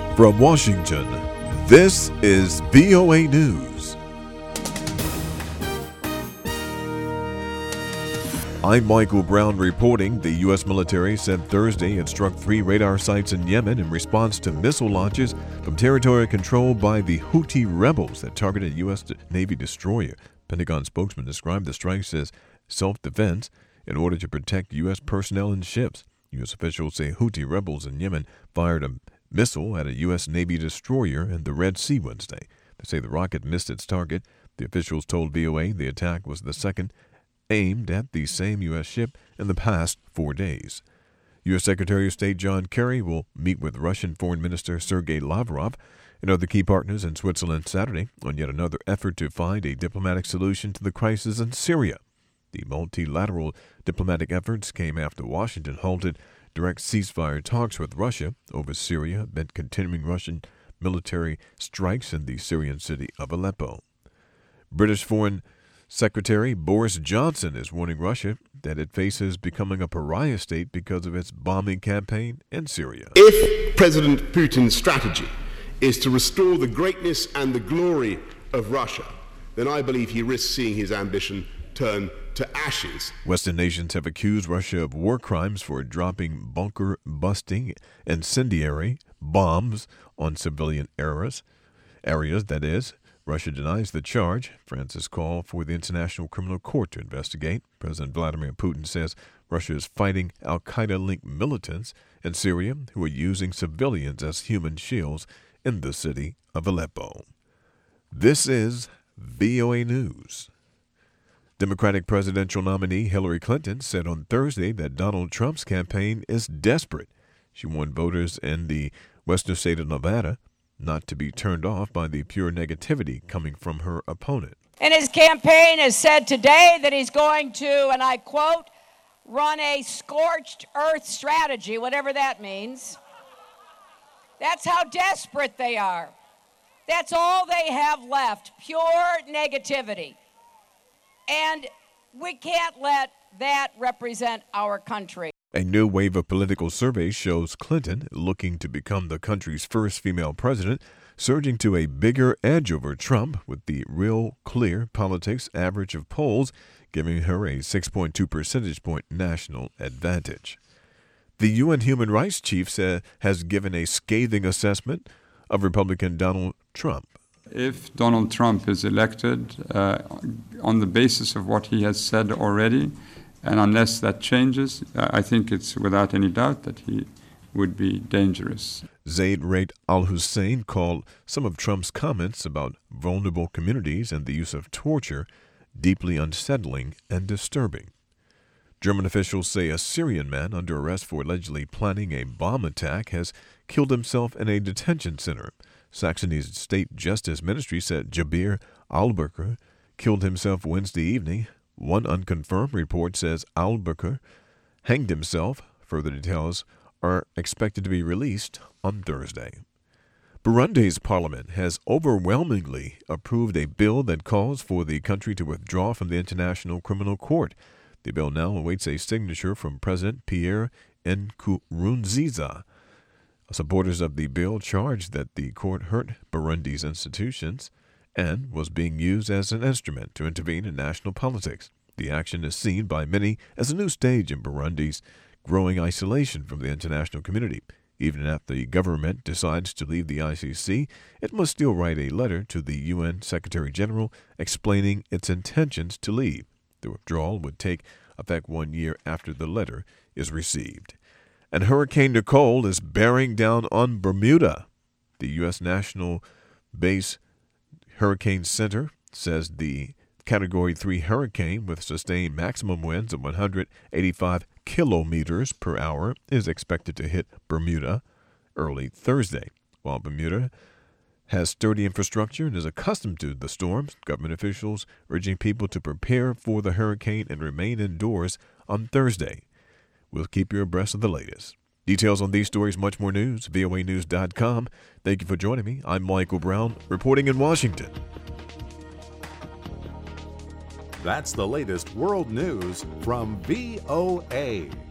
From Washington, this is VOA News. I'm Michael Brown reporting. The U.S. military said Thursday it struck 3 radar sites in Yemen in response to missile launches from territory controlled by the Houthi rebels that targeted a U.S. Navy destroyer. Pentagon spokesman described the strikes as self-defense in order to protect U.S. personnel and ships. U.S. officials say Houthi rebels in Yemen fired a missile at a U.S. Navy destroyer in the Red Sea Wednesday. They say the rocket missed its target. The officials told VOA the attack was the second aimed at the same U.S. ship in the past 4 days. U.S. Secretary of State John Kerry will meet with Russian Foreign Minister Sergei Lavrov and other key partners in Switzerland Saturday on yet another effort to find a diplomatic solution to the crisis in Syria. The multilateral diplomatic efforts came after Washington halted direct ceasefire talks with Russia over Syria amid continuing Russian military strikes in the Syrian city of Aleppo. British Foreign Secretary Boris Johnson is warning Russia that it faces becoming a pariah state because of its bombing campaign in Syria. If President Putin's strategy is to restore the greatness and the glory of Russia, then I believe he risks seeing his ambition turn to ashes. Western nations have accused Russia of war crimes for dropping bunker-busting incendiary bombs on civilian areas, that is. Russia denies the charge. France has called for the International Criminal Court to investigate. President Vladimir Putin says Russia is fighting al-Qaeda-linked militants in Syria who are using civilians as human shields in the city of Aleppo. This is VOA News. Democratic presidential nominee Hillary Clinton said on Thursday that Donald Trump's campaign is desperate. She warned voters in the western state of Nevada not to be turned off by the pure negativity coming from her opponent. And his campaign has said today that he's going to, and I quote, run a scorched earth strategy, whatever that means. That's how desperate they are. That's all they have left, pure negativity. And we can't let that represent our country. A new wave of political surveys shows Clinton, looking to become the country's first female president, surging to a bigger edge over Trump, with the Real Clear Politics average of polls giving her a 6.2 percentage point national advantage. The UN Human Rights Chief has given a scathing assessment of Republican Donald Trump. If Donald Trump is elected on the basis of what he has said already, and unless that changes, I think it's without any doubt that he would be dangerous. Zaid Raed al-Hussein called some of Trump's comments about vulnerable communities and the use of torture deeply unsettling and disturbing. German officials say a Syrian man under arrest for allegedly planning a bomb attack has killed himself in a detention center. Saxony's State Justice Ministry said Jabir al-Bakr killed himself Wednesday evening. One unconfirmed report says al-Bakr hanged himself. Further details are expected to be released on Thursday. Burundi's parliament has overwhelmingly approved a bill that calls for the country to withdraw from the International Criminal Court. The bill now awaits a signature from President Pierre Nkurunziza. Supporters of the bill charged that the court hurt Burundi's institutions and was being used as an instrument to intervene in national politics. The action is seen by many as a new stage in Burundi's growing isolation from the international community. Even if the government decides to leave the ICC, it must still write a letter to the UN Secretary General explaining its intentions to leave. The withdrawal would take effect 1 year after the letter is received. And Hurricane Nicole is bearing down on Bermuda. The U.S. National Base Hurricane Center says the Category 3 hurricane with sustained maximum winds of 185 kilometers per hour is expected to hit Bermuda early Thursday. While Bermuda has sturdy infrastructure and is accustomed to the storms, government officials urging people to prepare for the hurricane and remain indoors on Thursday. We'll keep you abreast of the latest. Details on these stories, much more news, voanews.com. Thank you for joining me. I'm Michael Brown, reporting in Washington. That's the latest world news from VOA.